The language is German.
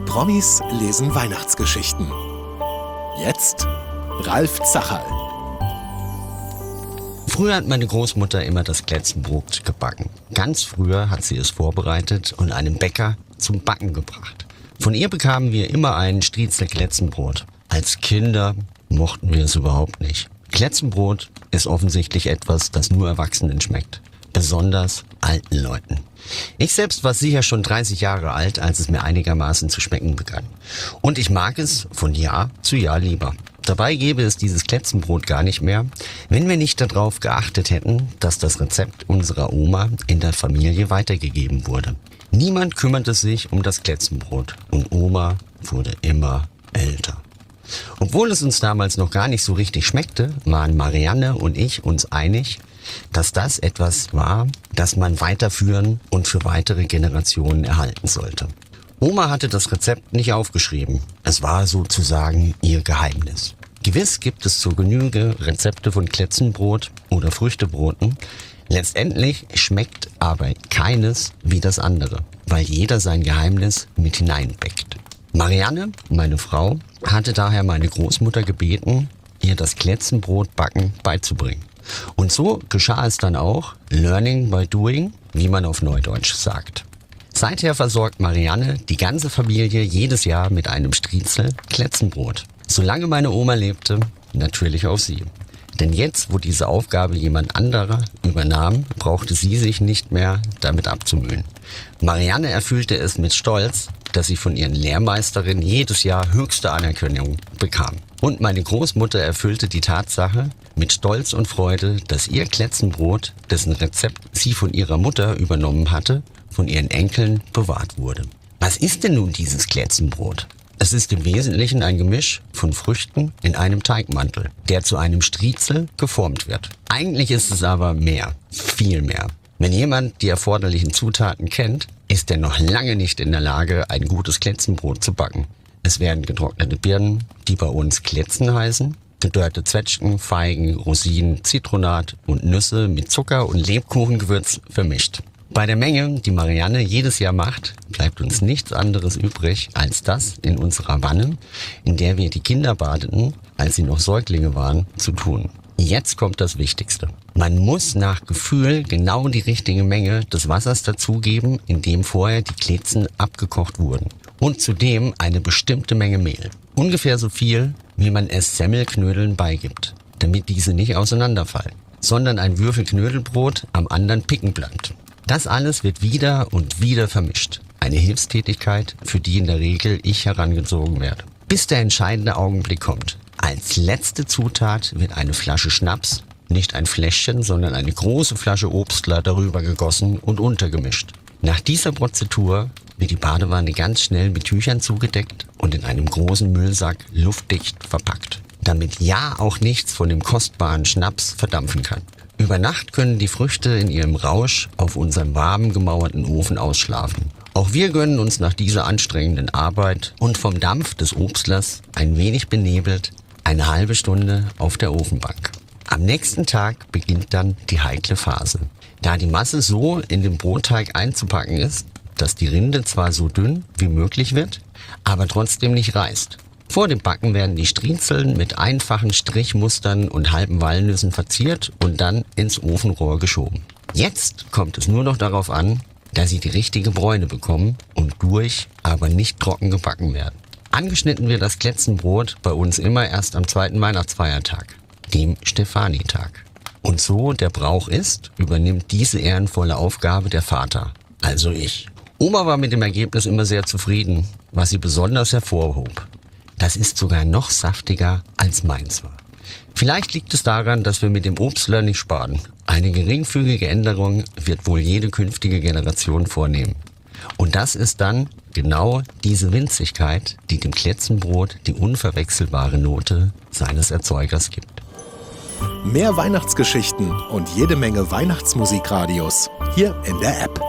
Promis lesen Weihnachtsgeschichten. Jetzt Ralf Zacherl. Früher hat meine Großmutter immer das Kletzenbrot gebacken. Ganz früher hat sie es vorbereitet und einem Bäcker zum Backen gebracht. Von ihr bekamen wir immer ein Striezel Kletzenbrot. Als Kinder mochten wir es überhaupt nicht. Kletzenbrot ist offensichtlich etwas, das nur Erwachsenen schmeckt. Besonders alten Leuten. Ich selbst war sicher schon 30 Jahre alt, als es mir einigermaßen zu schmecken begann. Und ich mag es von Jahr zu Jahr lieber. Dabei gäbe es dieses Kletzenbrot gar nicht mehr, wenn wir nicht darauf geachtet hätten, dass das Rezept unserer Oma in der Familie weitergegeben wurde. Niemand kümmerte sich um das Kletzenbrot und Oma wurde immer älter. Obwohl es uns damals noch gar nicht so richtig schmeckte, waren Marianne und ich uns einig, dass das etwas war, das man weiterführen und für weitere Generationen erhalten sollte. Oma hatte das Rezept nicht aufgeschrieben. Es war sozusagen ihr Geheimnis. Gewiss gibt es zur Genüge Rezepte von Kletzenbrot oder Früchtebroten. Letztendlich schmeckt aber keines wie das andere, weil jeder sein Geheimnis mit hineinbäckt. Marianne, meine Frau, hatte daher meine Großmutter gebeten, ihr das Kletzenbrotbacken beizubringen. Und so geschah es dann auch, learning by doing, wie man auf Neudeutsch sagt. Seither versorgt Marianne die ganze Familie jedes Jahr mit einem Striezel Kletzenbrot. Solange meine Oma lebte, natürlich auf sie. Denn jetzt, wo diese Aufgabe jemand anderer übernahm, brauchte sie sich nicht mehr damit abzumühen. Marianne erfüllte es mit Stolz, dass sie von ihren Lehrmeisterinnen jedes Jahr höchste Anerkennung bekam. Und meine Großmutter erfüllte die Tatsache mit Stolz und Freude, dass ihr Kletzenbrot, dessen Rezept sie von ihrer Mutter übernommen hatte, von ihren Enkeln bewahrt wurde. Was ist denn nun dieses Kletzenbrot? Es ist im Wesentlichen ein Gemisch von Früchten in einem Teigmantel, der zu einem Striezel geformt wird. Eigentlich ist es aber mehr, viel mehr. Wenn jemand die erforderlichen Zutaten kennt, ist er noch lange nicht in der Lage, ein gutes Kletzenbrot zu backen. Es werden getrocknete Birnen, die bei uns Kletzen heißen, gedörrte Zwetschgen, Feigen, Rosinen, Zitronat und Nüsse mit Zucker und Lebkuchengewürz vermischt. Bei der Menge, die Marianne jedes Jahr macht, bleibt uns nichts anderes übrig als das in unserer Wanne, in der wir die Kinder badeten, als sie noch Säuglinge waren, zu tun. Jetzt kommt das Wichtigste. Man muss nach Gefühl genau die richtige Menge des Wassers dazugeben, in dem vorher die Kletzen abgekocht wurden. Und zudem eine bestimmte Menge Mehl. Ungefähr so viel, wie man es Semmelknödeln beigibt, damit diese nicht auseinanderfallen, sondern ein Würfel Knödelbrot am anderen picken bleibt. Das alles wird wieder und wieder vermischt. Eine Hilfstätigkeit, für die in der Regel ich herangezogen werde. Bis der entscheidende Augenblick kommt. Als letzte Zutat wird eine Flasche Schnaps, nicht ein Fläschchen, sondern eine große Flasche Obstler darüber gegossen und untergemischt. Nach dieser Prozedur wird die Badewanne ganz schnell mit Tüchern zugedeckt und in einem großen Müllsack luftdicht verpackt, damit ja auch nichts von dem kostbaren Schnaps verdampfen kann. Über Nacht können die Früchte in ihrem Rausch auf unserem warmen, gemauerten Ofen ausschlafen. Auch wir gönnen uns nach dieser anstrengenden Arbeit und vom Dampf des Obstlers ein wenig benebelt eine halbe Stunde auf der Ofenbank. Am nächsten Tag beginnt dann die heikle Phase. Da die Masse so in den Brotteig einzupacken ist, dass die Rinde zwar so dünn wie möglich wird, aber trotzdem nicht reißt. Vor dem Backen werden die Striezeln mit einfachen Strichmustern und halben Walnüssen verziert und dann ins Ofenrohr geschoben. Jetzt kommt es nur noch darauf an, dass sie die richtige Bräune bekommen und durch, aber nicht trocken gebacken werden. Angeschnitten wird das Kletzenbrot bei uns immer erst am 2. Weihnachtsfeiertag, dem Stefanitag. Und so der Brauch ist, übernimmt diese ehrenvolle Aufgabe der Vater, also ich. Oma war mit dem Ergebnis immer sehr zufrieden, was sie besonders hervorhob. Das ist sogar noch saftiger als meins war. Vielleicht liegt es daran, dass wir mit dem Obstler nicht sparen. Eine geringfügige Änderung wird wohl jede künftige Generation vornehmen. Und das ist dann genau diese Winzigkeit, die dem Kletzenbrot die unverwechselbare Note seines Erzeugers gibt. Mehr Weihnachtsgeschichten und jede Menge Weihnachtsmusikradios hier in der App.